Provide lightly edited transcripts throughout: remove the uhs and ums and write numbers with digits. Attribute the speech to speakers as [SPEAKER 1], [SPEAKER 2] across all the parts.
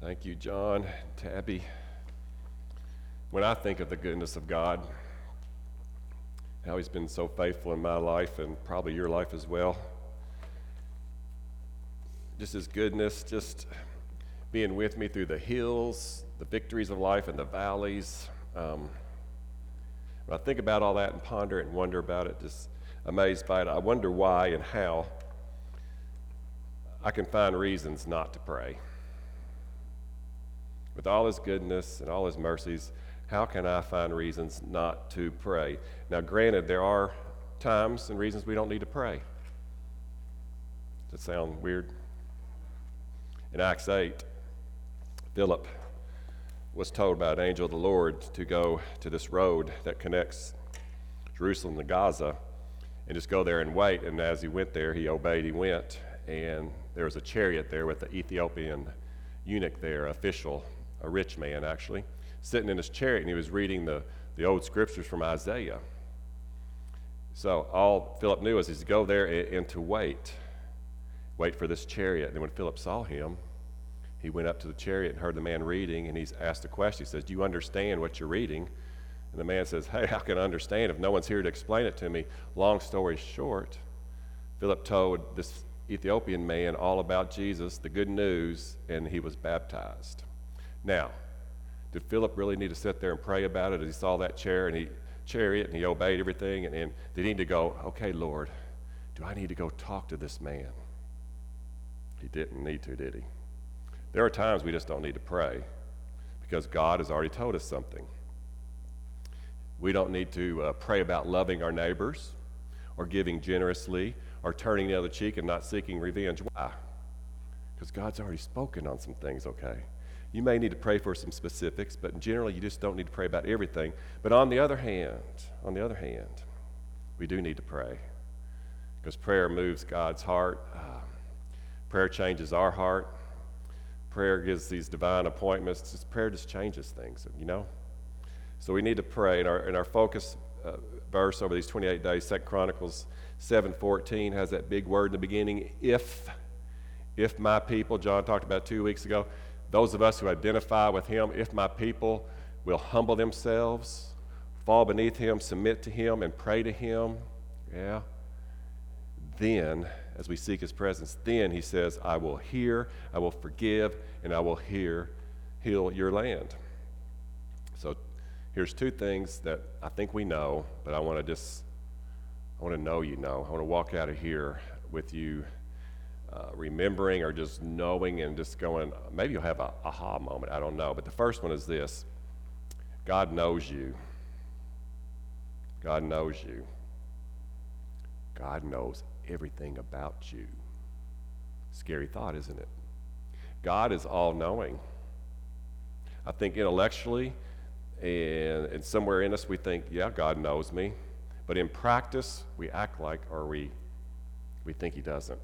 [SPEAKER 1] Thank you, John, Tabby. When I think of the goodness of God, how He's been so faithful in my life and probably your life as well, just His goodness, just being with me through the hills, the victories of life, and the valleys. When I think about all that and ponder it and wonder about it, just amazed by it, I wonder why and how I can find reasons not to pray. With all His goodness and all His mercies, how can I find reasons not to pray? Now, granted, there are times and reasons we don't need to pray. Does that sound weird? In Acts 8, Philip was told by an angel of the Lord to go to this road that connects Jerusalem to Gaza and just go there and wait. And as he went there, he obeyed, he went. And there was a chariot there with the Ethiopian eunuch there, official, a rich man actually, sitting in his chariot, and he was reading the old scriptures from Isaiah. So all Philip knew was to go there and to wait for this chariot. And then when Philip saw him, he went up to the chariot and heard the man reading, and he's asked a question. He says, "Do you understand what you're reading?" And the man says, "Hey, how can I understand if no one's here to explain it to me?" Long story short, Philip told this Ethiopian man all about Jesus, the good news, and he was baptized. Now, did Philip really need to sit there and pray about it as he saw that chariot and he obeyed everything? And did he need to go, "Okay, Lord, do I need to go talk to this man?" He didn't need to, did he? There are times we just don't need to pray because God has already told us something. We don't need to pray about loving our neighbors or giving generously or turning the other cheek and not seeking revenge. Why? Because God's already spoken on some things, okay? You may need to pray for some specifics, but generally you just don't need to pray about everything. But on the other hand, we do need to pray because prayer moves God's heart. Prayer changes our heart. Prayer gives these divine appointments. Prayer just changes things, you know? So we need to pray. And our focus verse over these 28 days, 2 Chronicles 7:14, has that big word in the beginning, if my people, John talked about 2 weeks ago, those of us who identify with Him, if my people will humble themselves, fall beneath Him, submit to Him, and pray to Him, then, as we seek His presence, then He says, I will hear, I will forgive, and I will heal your land. So here's two things that I think we know, but I want to know you know. I want to walk out of here with you remembering or just knowing and just going, maybe you'll have a aha moment, I don't know. But the first one is this: God knows you. God knows you. God knows everything about you. Scary thought, isn't it? God is all-knowing. I think intellectually and somewhere in us we think, yeah, God knows me. But in practice, we act like, or we think He doesn't.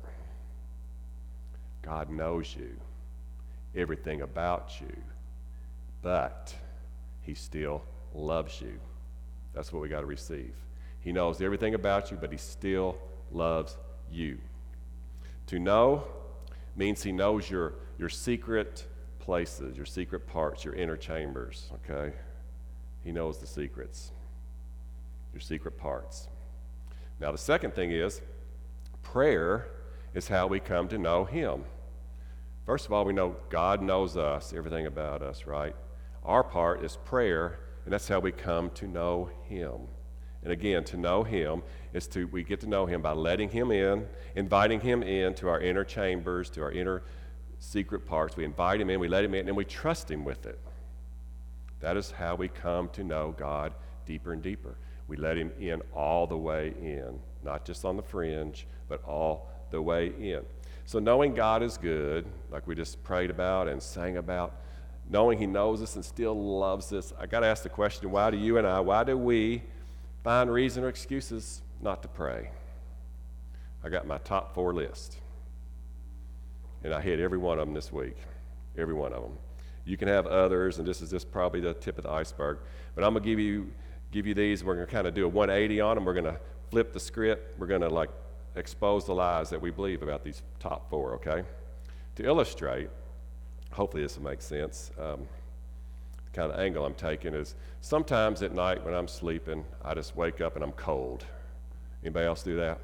[SPEAKER 1] God knows you, everything about you, but He still loves you. That's what we got to receive. He knows everything about you, but He still loves you. To know means He knows your secret places, your secret parts, your inner chambers, okay? He knows the secrets, your secret parts. Now, the second thing is prayer is how we come to know Him. First of all, we know God knows us, everything about us, right? Our part is prayer, and that's how we come to know Him. And again, to know Him is we get to know Him by letting Him in, inviting Him in to our inner chambers, to our inner secret parts. We invite Him in, we let Him in, and we trust Him with it. That is how we come to know God deeper and deeper. We let Him in all the way in, not just on the fringe, but all the way in. So knowing God is good, like we just prayed about and sang about, knowing He knows us and still loves us, I got to ask the question, why do we find reason or excuses not to pray? I got my top 4 list, and I hit every one of them this week, every one of them. You can have others, and this is just probably the tip of the iceberg, but I'm going to give you these. We're going to kind of do a 180 on them. We're going to flip the script. We're going to expose the lies that we believe about these top 4, okay? To illustrate, Hopefully this will make sense. The kind of angle I'm taking is sometimes at night when I'm sleeping, I just wake up and I'm cold. Anybody else do that?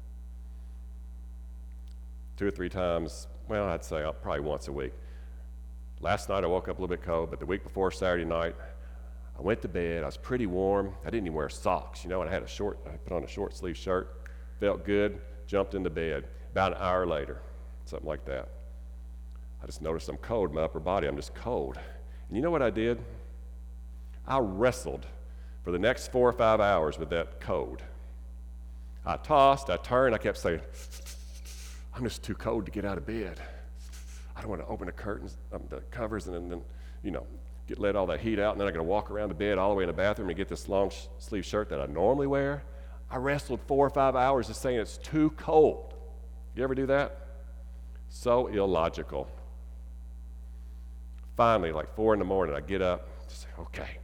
[SPEAKER 1] 2 or 3 times, well, I'd say probably once a week. Last night I woke up a little bit cold, but the week before Saturday night, I went to bed. I was pretty warm. I didn't even wear socks, and I put on a short sleeve shirt. Felt good, jumped into bed. About an hour later, something like that, I just noticed I'm cold in my upper body. I'm just cold. And you know what I did? I wrestled for the next 4 or 5 hours with that cold. I tossed, I turned, I kept saying, I'm just too cold to get out of bed. I don't want to open the curtains, the covers, and then let all that heat out, and then I got to walk around the bed all the way in the bathroom and get this long sleeve shirt that I normally wear. I wrestled 4 or 5 hours just saying it's too cold. You ever do that? So illogical. Finally, like 4 in the morning, I get up, just say, okay.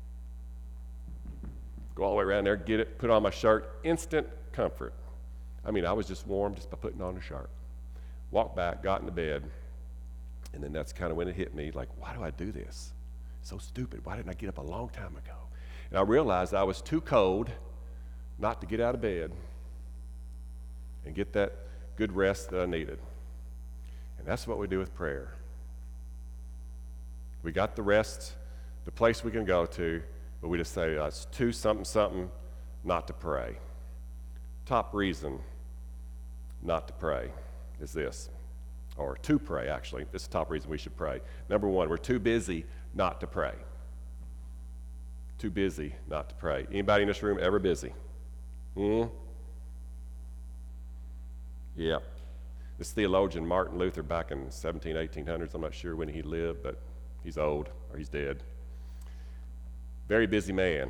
[SPEAKER 1] Go all the way around there, get it, put on my shirt, instant comfort. I was just warm just by putting on a shirt. Walked back, got into bed, and then that's kind of when it hit me, like, why do I do this? So stupid. Why didn't I get up a long time ago? And I realized I was too cold not to get out of bed and get that good rest that I needed. And that's what we do with prayer. We got the rest, the place we can go to, but we just say it's too something not to pray. Top reason not to pray is this, or to pray actually. This is the top reason we should pray. Number 1, we're too busy not to pray. Too busy not to pray. Anybody in this room ever busy? Yeah. This theologian Martin Luther back in 1800s, I'm not sure when he lived, but he's old or he's dead. Very busy man.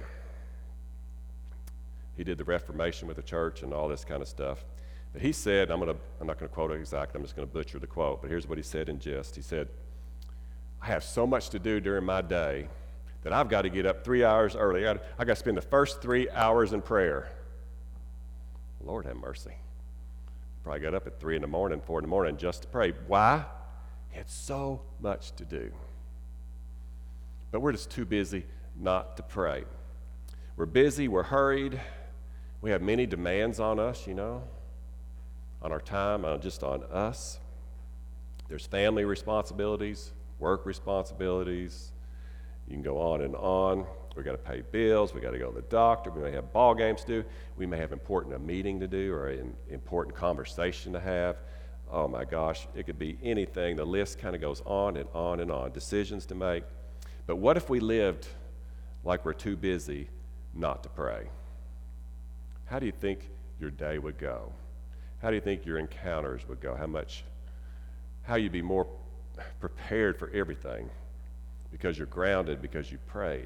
[SPEAKER 1] He did the Reformation with the church and all this kind of stuff. But he said, I'm not going to quote it exactly, I'm just going to butcher the quote, but here's what he said in gist. He said, I have so much to do during my day that I've got to get up 3 hours early. I got to spend the first 3 hours in prayer. Lord have mercy. Probably got up at 3 in the morning, 4 in the morning just to pray. Why? He had so much to do. But we're just too busy not to pray. We're busy, we're hurried. We have many demands on us, on our time, just on us. There's family responsibilities, work responsibilities. You can go on and on. We've got to pay bills. We've got to go to the doctor. We may have ball games to do. We may have a meeting to do or an important conversation to have. Oh my gosh, it could be anything. The list kind of goes on and on and on. Decisions to make. But what if we lived like we're too busy not to pray? How do you think your day would go? How do you think your encounters would go? How you'd be more prepared for everything because you're grounded, because you prayed?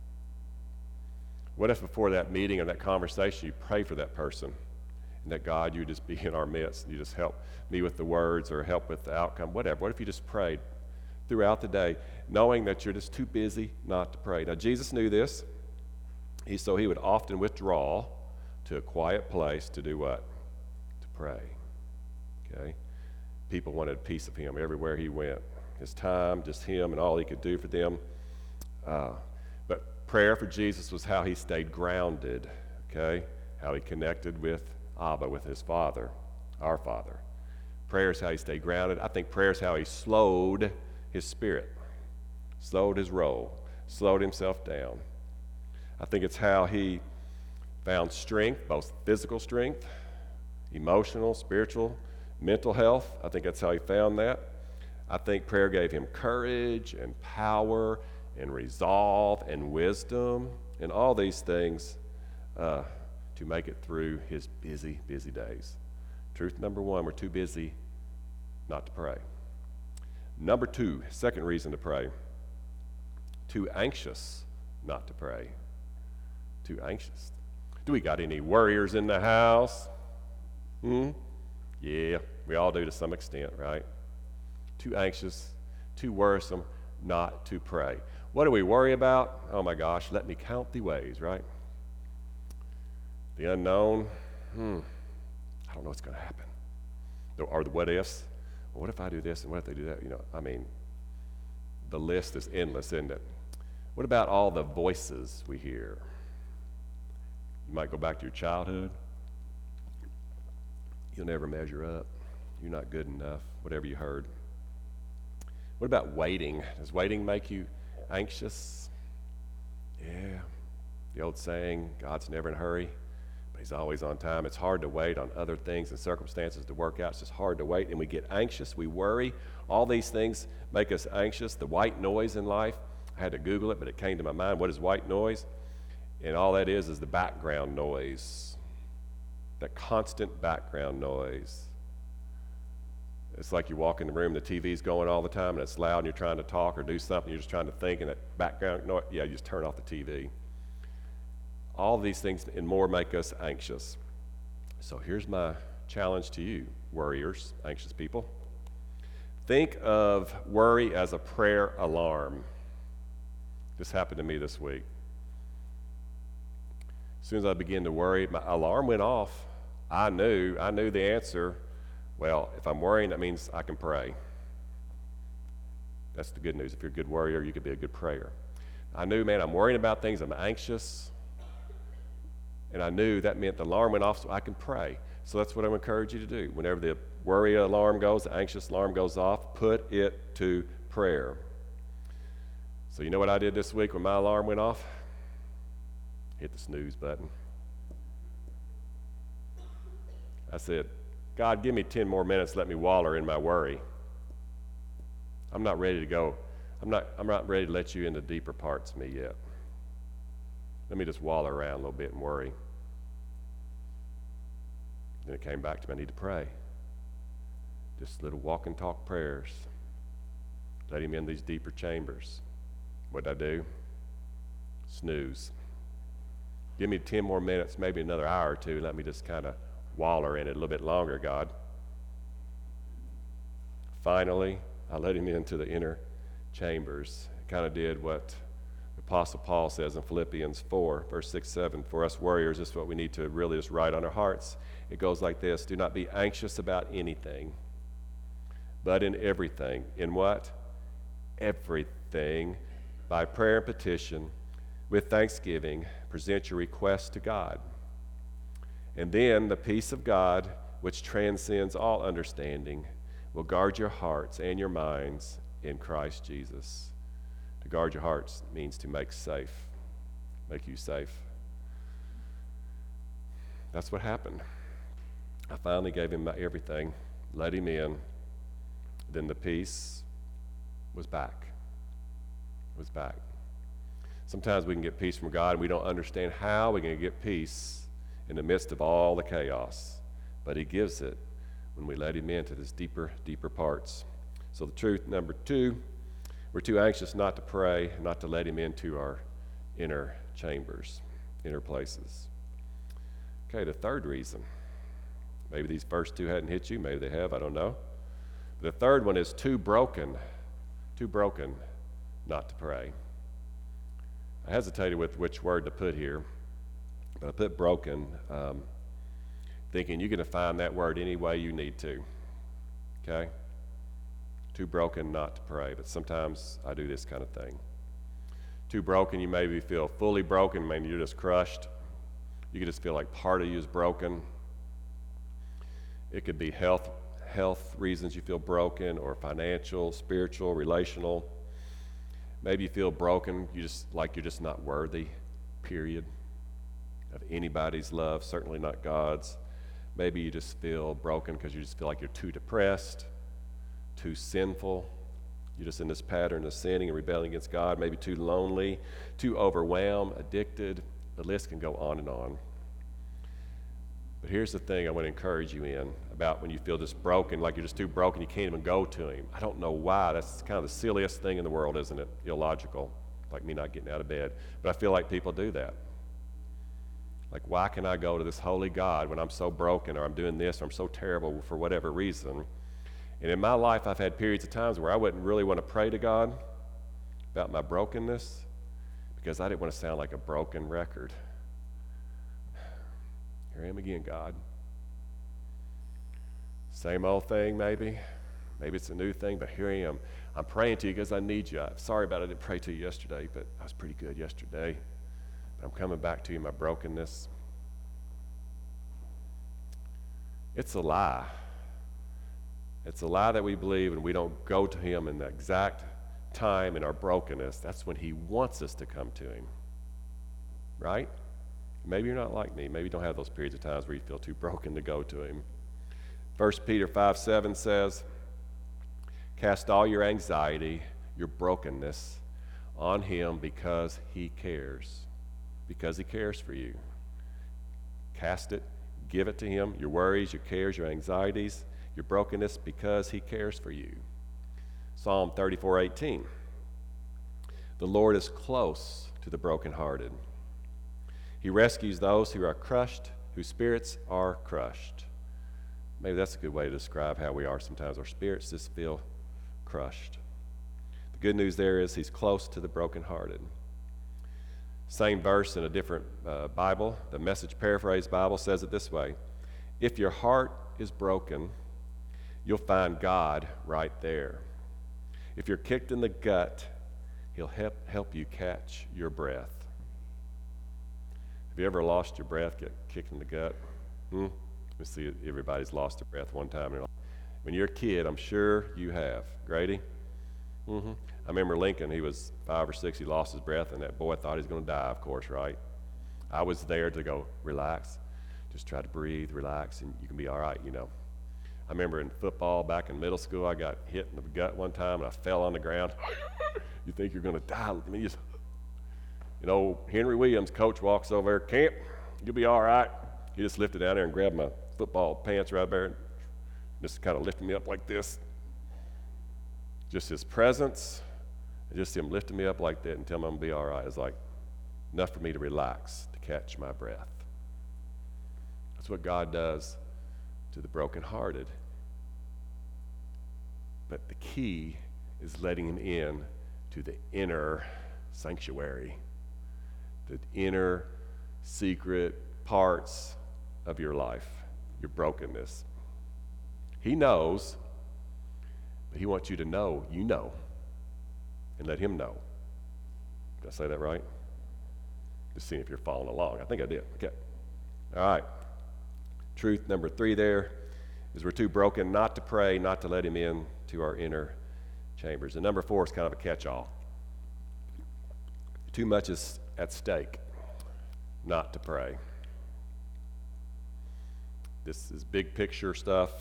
[SPEAKER 1] What if before that meeting or that conversation you pray for that person and that God, you just be in our midst and you just help me with the words or help with the outcome, whatever. What if you just prayed throughout the day knowing that you're just too busy not to pray? Now Jesus knew this, so he would often withdraw to a quiet place to do what? To pray. Okay? People wanted a piece of him everywhere he went. His time, just him and all he could do for them. But prayer for Jesus was how he stayed grounded, okay? How he connected with Abba, with his Father, our Father. Prayer is how he stayed grounded. I think prayer is how he slowed his spirit, slowed his roll, slowed himself down. I think it's how he found strength, both physical strength, emotional, spiritual, mental health. I think that's how he found that. I think prayer gave him courage and power and resolve and wisdom and all these things to make it through his busy, busy days. Truth number 1, we're too busy not to pray. Number 2, second reason to pray, too anxious not to pray. Too anxious. Do we got any worriers in the house? Yeah, we all do to some extent, right? Too anxious, too worrisome not to pray. What do we worry about? Oh my gosh, let me count the ways, right? The unknown, I don't know what's going to happen. Or the what ifs. Well, what if I do this and what if they do that? the list is endless, isn't it? What about all the voices we hear? You might go back to your childhood. You'll never measure up. You're not good enough, whatever you heard. What about waiting? Does waiting make you anxious? Yeah. The old saying, God's never in a hurry, but he's always on time. It's hard to wait on other things and circumstances to work out. It's just hard to wait, and we get anxious, we worry. All these things make us anxious. The white noise in life, I had to Google it, but it came to my mind. What is white noise? And all that is the background noise, that constant background noise. It's like you walk in the room, the TV's going all the time, and it's loud, and you're trying to talk or do something, you're just trying to think, and that background noise, you just turn off the TV. All these things and more make us anxious. So here's my challenge to you, worriers, anxious people. Think of worry as a prayer alarm. This happened to me this week. As soon as I began to worry, my alarm went off. I knew the answer. Well, if I'm worrying, that means I can pray. That's the good news. If you're a good worrier, you could be a good prayer. I knew, man, I'm worrying about things. I'm anxious. And I knew that meant the alarm went off so I can pray. So that's what I would encourage you to do. Whenever the worry alarm goes, the anxious alarm goes off, put it to prayer. So you know what I did this week when my alarm went off? Hit the snooze button. I said, God, give me 10 more minutes, let me waller in my worry. I'm not ready to go. I'm not ready to let you into deeper parts of me yet. Let me just waller around a little bit and worry. Then it came back to me, I need to pray. Just little walk and talk prayers. Let him in these deeper chambers. What did I do? Snooze. Give me 10 more minutes, maybe another hour or two, let me just kind of waller in it a little bit longer, God. Finally, I let him into the inner chambers. Kind of did what the Apostle Paul says in Philippians 4, verse 6, 7. For us warriors, this is what we need to really just write on our hearts. It goes like this: do not be anxious about anything, but in everything. In what? Everything. By prayer and petition, with thanksgiving, present your requests to God. And then the peace of God, which transcends all understanding, will guard your hearts and your minds in Christ Jesus. To guard your hearts means to make you safe. That's what happened. I finally gave him my everything, let him in. Then the peace was back. It was back. Sometimes we can get peace from God and we don't understand how we can get peace in the midst of all the chaos. But he gives it when we let him into this deeper parts. So the truth, number 2, we're too anxious not to pray, not to let him into our inner chambers, inner places. Okay, the third reason. Maybe these first 2 hadn't hit you, maybe they have, I don't know. The third one is too broken not to pray. I hesitated with which word to put here, but I put broken, thinking you're going to find that word any way you need to, okay? Too broken not to pray, but sometimes I do this kind of thing. Too broken, you maybe feel fully broken, maybe you're just crushed. You could just feel like part of you is broken. It could be health reasons you feel broken, or financial, spiritual, relational. Maybe you feel broken, you're just not worthy, period, of anybody's love, certainly not God's. Maybe you just feel broken because you just feel like you're too depressed, too sinful. You're just in this pattern of sinning and rebelling against God. Maybe too lonely, too overwhelmed, addicted. The list can go on and on. But here's the thing I want to encourage you in about when you feel just broken, like you're just too broken, you can't even go to him. I don't know why. That's kind of the silliest thing in the world, isn't it? Illogical, like me not getting out of bed. But I feel like people do that. Like, why can I go to this holy God when I'm so broken, or I'm doing this, or I'm so terrible for whatever reason? And in my life, I've had periods of times where I wouldn't really want to pray to God about my brokenness because I didn't want to sound like a broken record. Here I am again, God. Same old thing, maybe. Maybe it's a new thing, but here I am. I'm praying to you because I need you. I'm sorry about I didn't pray to you yesterday, but I was pretty good yesterday. But I'm coming back to you in my brokenness. It's a lie. It's a lie that we believe, and we don't go to him in the exact time in our brokenness. That's when he wants us to come to him. Right? Maybe you're not like me. Maybe you don't have those periods of times where you feel too broken to go to him. 1 Peter 5:7 says, cast all your anxiety, your brokenness on him because he cares. Because he cares for you. Cast it, give it to him, your worries, your cares, your anxieties, your brokenness, because he cares for you. Psalm 34:18. The Lord is close to the brokenhearted. He rescues those who are crushed, whose spirits are crushed. Maybe that's a good way to describe how we are sometimes. Our spirits just feel crushed. The good news there is he's close to the brokenhearted. Same verse in a different Bible, the Message Paraphrase Bible says it this way. If your heart is broken, you'll find God right there. If you're kicked in the gut, he'll help you catch your breath. Have you ever lost your breath, get kicked in the gut? Let me see, everybody's lost their breath one time. When you're a kid, I'm sure you have. Grady? I remember Lincoln, he was 5 or 6, he lost his breath, and that boy thought he was going to die, of course, right? I was there to go, relax. Just try to breathe, relax, and you can be all right, you know. I remember in football back in middle school, I got hit in the gut one time, and I fell on the ground. You think you're going to die? I mean, Henry Williams, coach, walks over there, Camp, you'll be all right. He just lifted down there and grabbed my football pants right there and just kind of lifted me up like this. Just his presence, and just him lifting me up like that and telling me I'm going to be all right is like enough for me to relax, to catch my breath. That's what God does to the brokenhearted. But the key is letting him in to the inner sanctuary, the inner secret parts of your life, your brokenness. He knows, but he wants you to know you know, and let him know. Did I say that right? Just seeing if you're following along. I think I did. Okay. All right. Truth number 3 there is we're too broken not to pray, not to let him in to our inner chambers. And number 4 is kind of a catch-all. Too much is at stake not to pray. This is big picture stuff.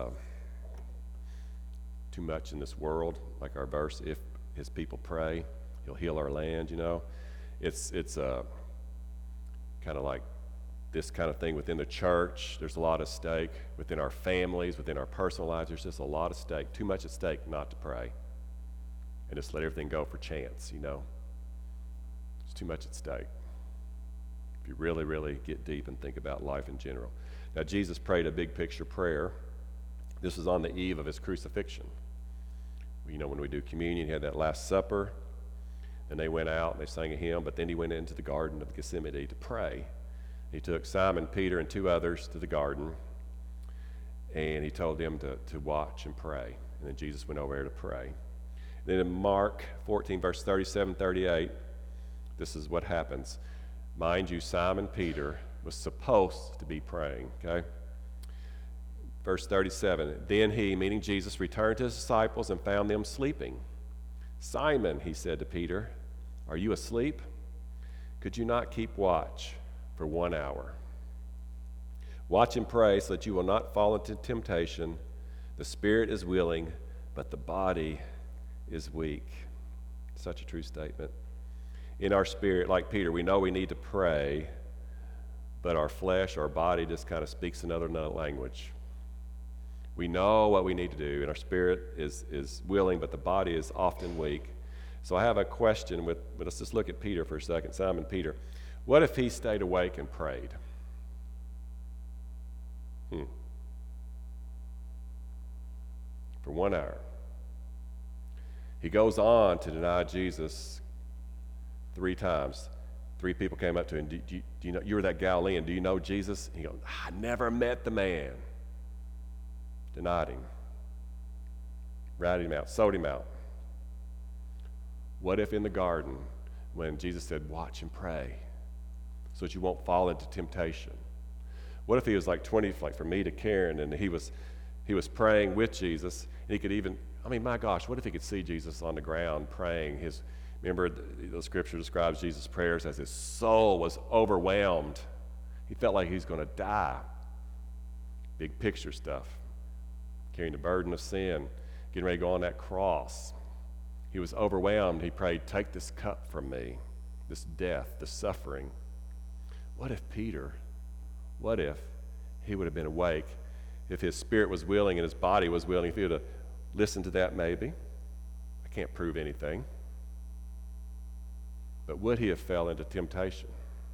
[SPEAKER 1] Too much in this world, like our verse, if his people pray, he'll heal our land, you know. It's kind of like this kind of thing within the church. There's a lot at stake within our families, within our personal lives. There's just a lot at stake, too much at stake not to pray. And just let everything go for chance, you know. It's too much at stake. If you really, really get deep and think about life in general. Now, Jesus prayed a big picture prayer. This was on the eve of his crucifixion. You know, when we do communion, he had that Last Supper. Then they went out and they sang a hymn, but then he went into the Garden of Gethsemane to pray. He took Simon, Peter, and 2 others to the garden, and he told them to watch and pray. And then Jesus went over there to pray. Then in Mark 14, verse 37, 38, this is what happens. Mind you, Simon Peter was supposed to be praying, okay? Verse 37, then he, meaning Jesus, returned to his disciples and found them sleeping. Simon, he said to Peter, are you asleep? Could you not keep watch for 1 hour? Watch and pray so that you will not fall into temptation. The spirit is willing, but the body is weak. Such a true statement. In our spirit, like Peter, we know we need to pray, but our flesh, our body just kind of speaks another language. We know what we need to do, and our spirit is willing, but the body is often weak. So I have a question let's just look at Peter for a second, Simon Peter. What if he stayed awake and prayed? For 1 hour. He goes on to deny Jesus 3 times. 3 people came up to him. Do you know, you were that Galilean. Do you know Jesus? He goes, I never met the man. Denied him. Ratted him out. Sold him out. What if in the garden, when Jesus said, watch and pray, so that you won't fall into temptation? What if he was like 20, like for me to Karen, and he was praying with Jesus, and he could even, my gosh, what if he could see Jesus on the ground praying? Remember, the scripture describes Jesus' prayers as his soul was overwhelmed. He felt like he was going to die. Big picture stuff. Carrying the burden of sin, getting ready to go on that cross. He was overwhelmed. He prayed, take this cup from me, this death, this suffering. What if he would have been awake, if his spirit was willing and his body was willing, if he would have listened to that? Maybe. I can't prove anything. But would he have fell into temptation?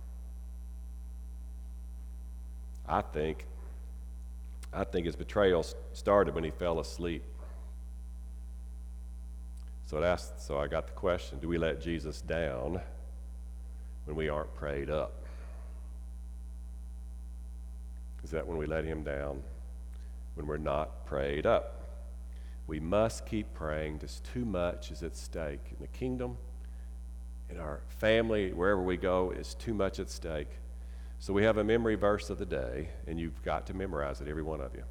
[SPEAKER 1] I think his betrayal started when he fell asleep. So I got the question, do we let Jesus down when we aren't prayed up? Is that when we let him down? When we're not prayed up? We must keep praying. Just too much is at stake. In the kingdom, in our family, wherever we go, is too much at stake. So we have a memory verse of the day, and you've got to memorize it, every one of you.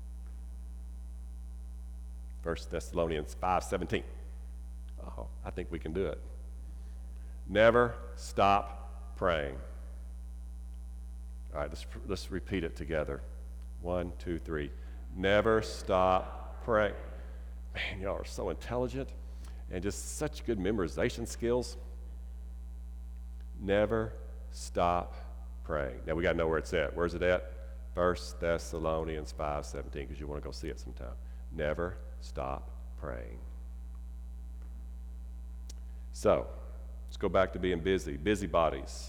[SPEAKER 1] 1 Thessalonians 5:17. Oh, I think we can do it. Never stop praying. All right, let's repeat it together. 1, 2, 3. Never stop praying. Man, y'all are so intelligent and just such good memorization skills. Never stop praying. Now we got to know where it's at. Where's it at? 1 Thessalonians 5:17, because you want to go see it sometime. Never stop praying. So, let's go back to being busy. Busybodies.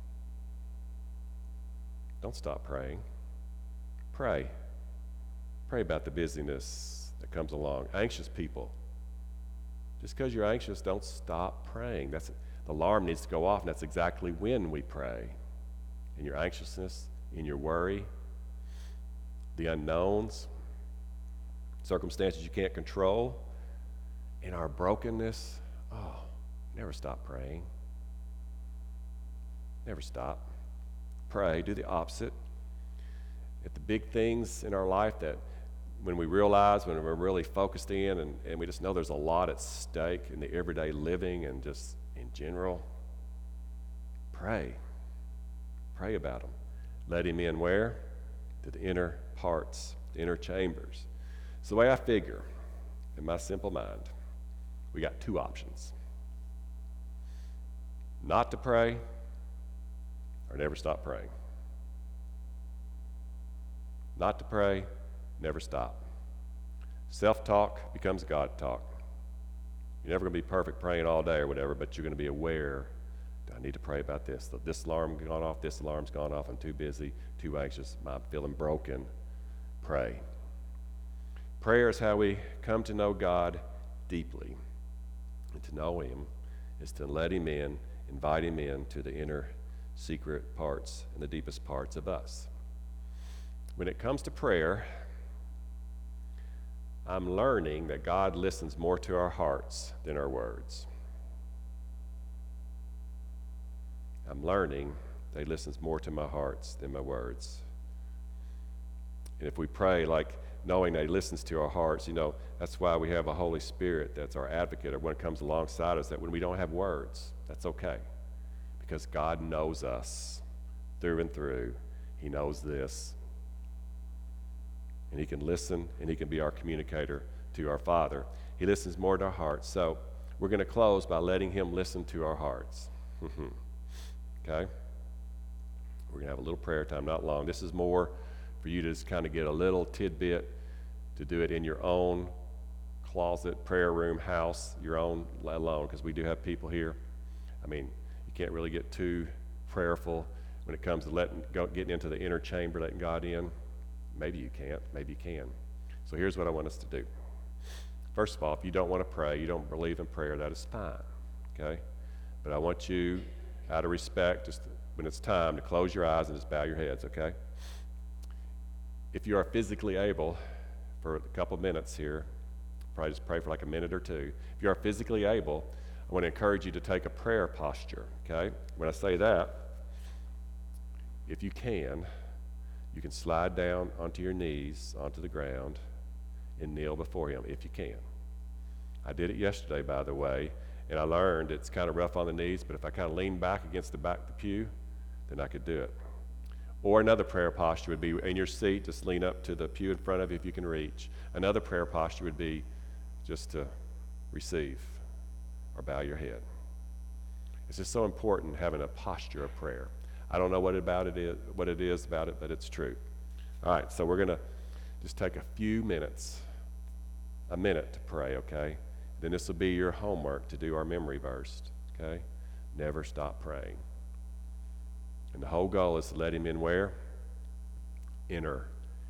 [SPEAKER 1] Don't stop praying. Pray. Pray about the busyness that comes along. Anxious people. Just because you're anxious, don't stop praying. The alarm needs to go off, and that's exactly when we pray. In your anxiousness, in your worry, the unknowns, circumstances you can't control, in our brokenness. Oh, never stop praying. Never stop. Pray. Do the opposite. At the big things in our life that when we realize, when we're really focused in and we just know there's a lot at stake in the everyday living and just in general, pray. Pray about them. Let him in where? To the inner parts, the inner chambers. It's the way I figure, in my simple mind, we got two options. Not to pray or never stop praying. Not to pray, never stop. Self-talk becomes God talk. You're never going to be perfect praying all day or whatever, but you're going to be aware, I need to pray about this. This alarm's gone off, this alarm's gone off, I'm too busy, too anxious, I'm feeling broken. Pray. Prayer is how we come to know God deeply. And to know him is to let him in, invite him in to the inner secret parts and the deepest parts of us. When it comes to prayer, I'm learning that God listens more to our hearts than our words. I'm learning that he listens more to my hearts than my words. And if we pray like knowing that he listens to our hearts, that's why we have a Holy Spirit that's our advocate, or when it comes alongside us, that when we don't have words, that's okay. Because God knows us through and through. He knows this. And he can listen, and he can be our communicator to our Father. He listens more to our hearts. So we're going to close by letting him listen to our hearts. Okay? We're going to have a little prayer time, not long. This is more for you to just kind of get a little tidbit to do it in your own closet, prayer room, house, your own alone, because we do have people here. You can't really get too prayerful when it comes to getting into the inner chamber, letting God in. Maybe you can't, maybe you can. So here's what I want us to do. First of all, if you don't want to pray, you don't believe in prayer, that is fine, okay? But I want you, out of respect, just when it's time, to close your eyes and just bow your heads, okay? If you are physically able, for a couple minutes here, probably just pray for like a minute or two. If you are physically able, I want to encourage you to take a prayer posture, okay? When I say that, if you can slide down onto your knees, onto the ground, and kneel before him, if you can. I did it yesterday, by the way, and I learned it's kind of rough on the knees, but if I kind of lean back against the back of the pew, then I could do it. Or another prayer posture would be in your seat, just lean up to the pew in front of you if you can reach. Another prayer posture would be just to receive or bow your head. It's just so important having a posture of prayer. I don't know what it is about it, but it's true. All right, so we're going to just take a minute to pray, okay? Then this will be your homework to do our memory verse, okay? Never stop praying. And the whole goal is to let him in where? Inner.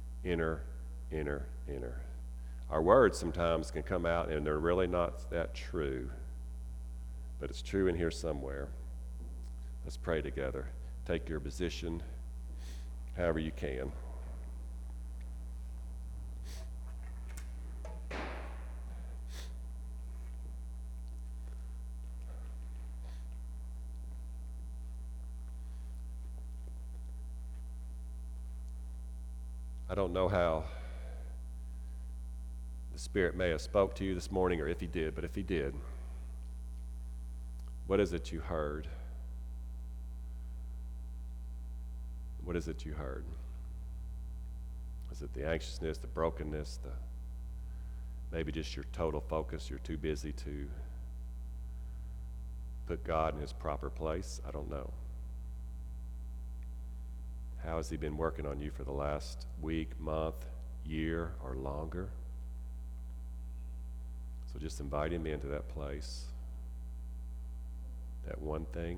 [SPEAKER 1] Our words sometimes can come out and they're really not that true, but it's true in here somewhere. Let's pray together. Take your position however you can. I don't know how the Spirit may have spoke to you this morning, or if he did, but if he did, what is it you heard? What is it you heard? Is it the anxiousness, the brokenness, maybe just your total focus? You're too busy to put God in his proper place? I don't know. How has he been working on you for the last week, month, year, or longer? So just invite him into that place, that one thing.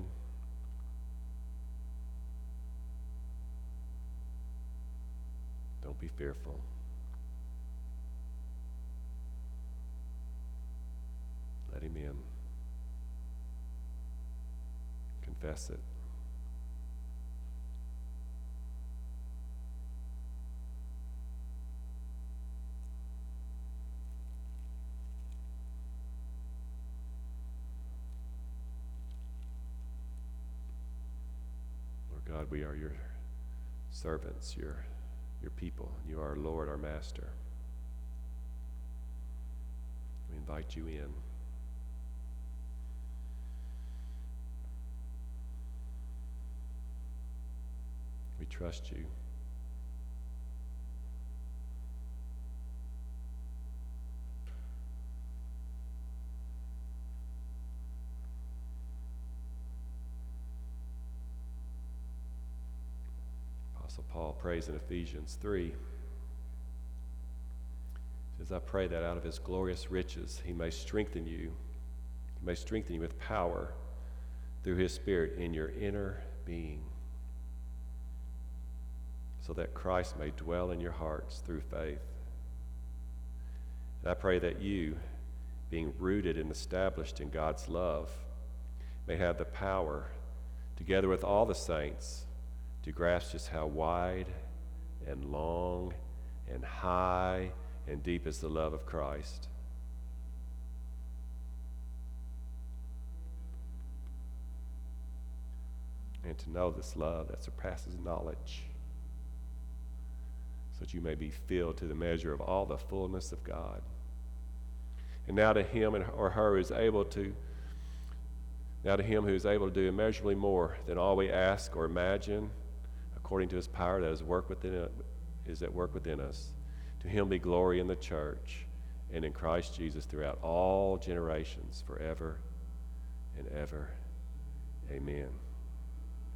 [SPEAKER 1] Don't be fearful. Let him in. Confess it. Lord God, we are your servants, your people. You are our Lord, our Master. We invite you in. We trust you. Apostle Paul prays in Ephesians 3. He says, I pray that out of his glorious riches he may strengthen you. He may strengthen you with power through his Spirit in your inner being, so that Christ may dwell in your hearts through faith. And I pray that you, being rooted and established in God's love, may have the power, together with all the saints, to grasp just how wide and long and high and deep is the love of Christ. And to know this love that surpasses knowledge, so that you may be filled to the measure of all the fullness of God. And now to him or her who is able to do immeasurably more than all we ask or imagine, according to his power that is at work within us. To him be glory in the church and in Christ Jesus throughout all generations, forever and ever. Amen.